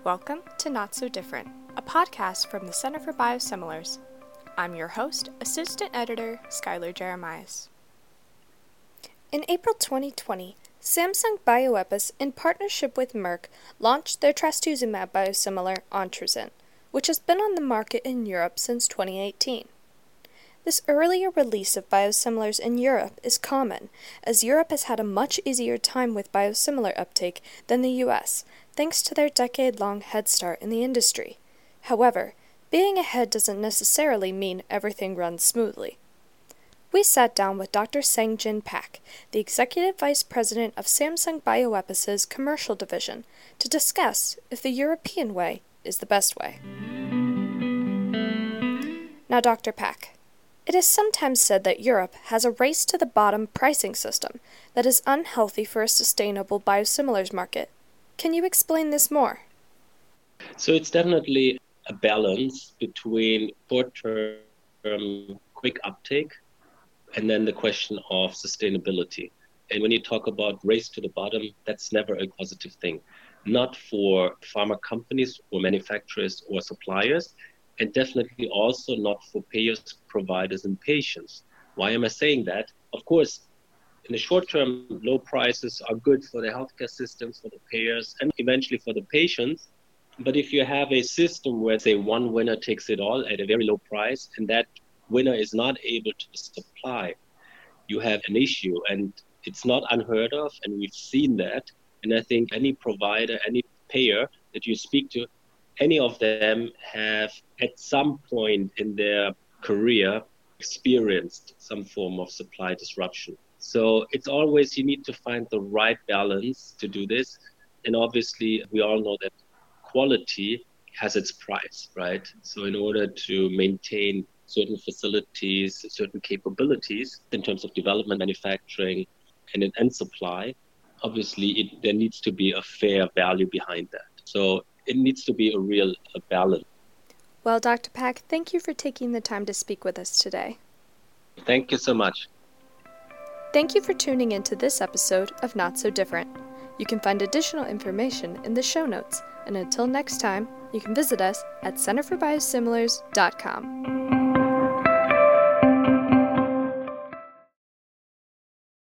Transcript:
Welcome to Not So Different, a podcast from the Center for Biosimilars. I'm your host, Assistant Editor Skylar Jeremias. In April 2020, Samsung Bioepis, in partnership with Merck, launched their trastuzumab biosimilar Ontruzant, which has been on the market in Europe since 2018. This earlier release of biosimilars in Europe is common, as Europe has had a much easier time with biosimilar uptake than the US, thanks to their decade-long head start in the industry. However, being ahead doesn't necessarily mean everything runs smoothly. We sat down with Dr. Sang-Jin Pak, the Executive Vice President of Samsung Bioepis's commercial division, to discuss if the European way is the best way. Now, Dr. Pak, it is sometimes said that Europe has a race-to-the-bottom pricing system that is unhealthy for a sustainable biosimilars market. Can you explain this more? So it's definitely a balance between short-term quick uptake and then the question of sustainability. And when you talk about race to the bottom, that's never a positive thing. Not for pharma companies or manufacturers or suppliers, and definitely also not for payers, providers, and patients. Why am I saying that? Of course, in the short term, low prices are good for the healthcare systems, for the payers, and eventually for the patients. But if you have a system where, say, one winner takes it all at a very low price, and that winner is not able to supply, you have an issue. And it's not unheard of, and we've seen that. And I think any provider, any payer that you speak to, any of them have at some point in their career experienced some form of supply disruption. So it's always, you need to find the right balance to do this. And obviously, we all know that quality has its price, right? So in order to maintain certain facilities, certain capabilities in terms of development, manufacturing, and supply, obviously there needs to be a fair value behind that. So it needs to be a balance. Well, Dr. Pak, thank you for taking the time to speak with us today. Thank you so much. Thank you for tuning into this episode of Not So Different. You can find additional information in the show notes, and until next time, you can visit us at centerforbiosimilars.com.